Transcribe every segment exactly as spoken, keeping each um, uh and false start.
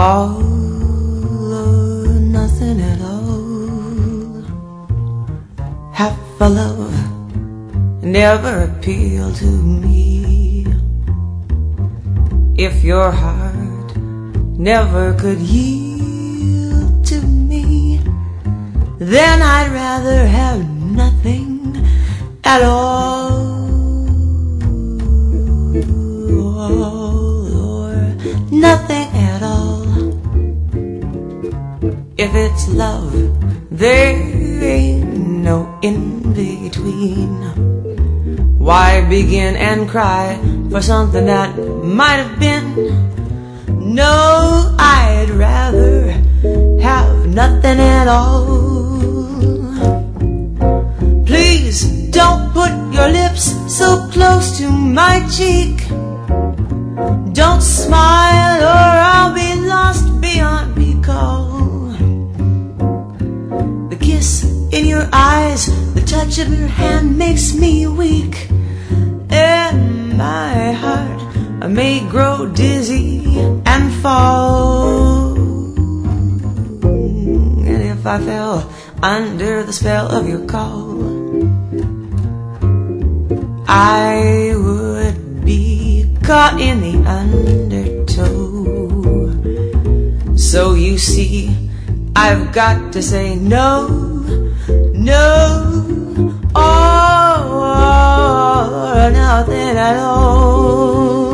All or nothing at all. Half a love never appealed to me. If your heart never could yield to me, then I'd rather have nothing at all. Or nothing at all. If it's love, there ain't no in between. Why begin and cry for something that might have been? No, I'd rather have nothing at all. Please don't put your lips so close to my cheek. Don't smile or I'll be lost beyond recall. The kiss in your eyes, the touch of your hand makes me weak. And my heart may grow dizzy and fall. And if I fell under the spell of your call, I would be caught in the undertow. So you see, I've got to say no, no, or nothing at all.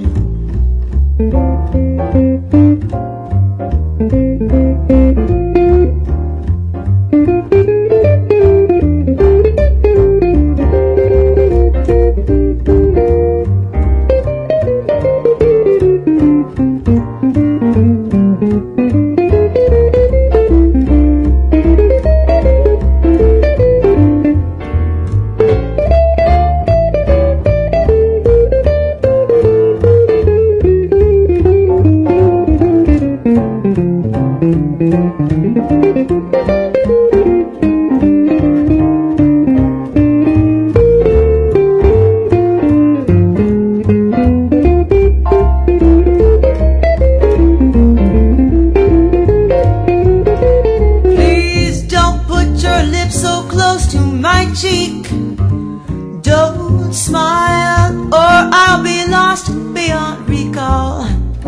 Cheek. Don't smile or I'll be lost beyond recall.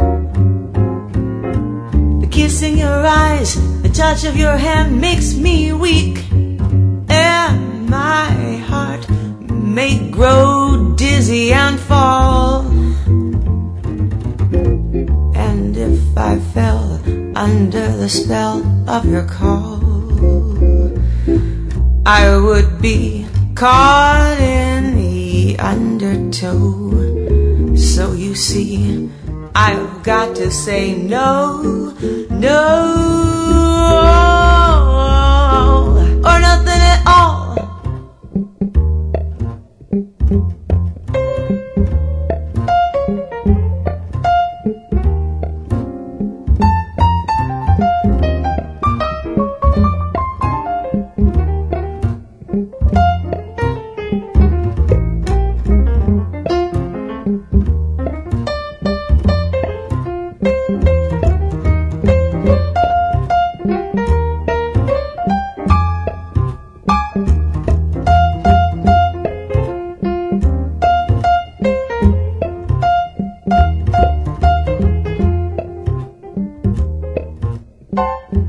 The kiss in your eyes, the touch of your hand makes me weak. And my heart may grow dizzy and fall. And if I fell under the spell of your call, I would be caught in the undertow. So you see, I've got to say no, no, or nothing at all. Bye.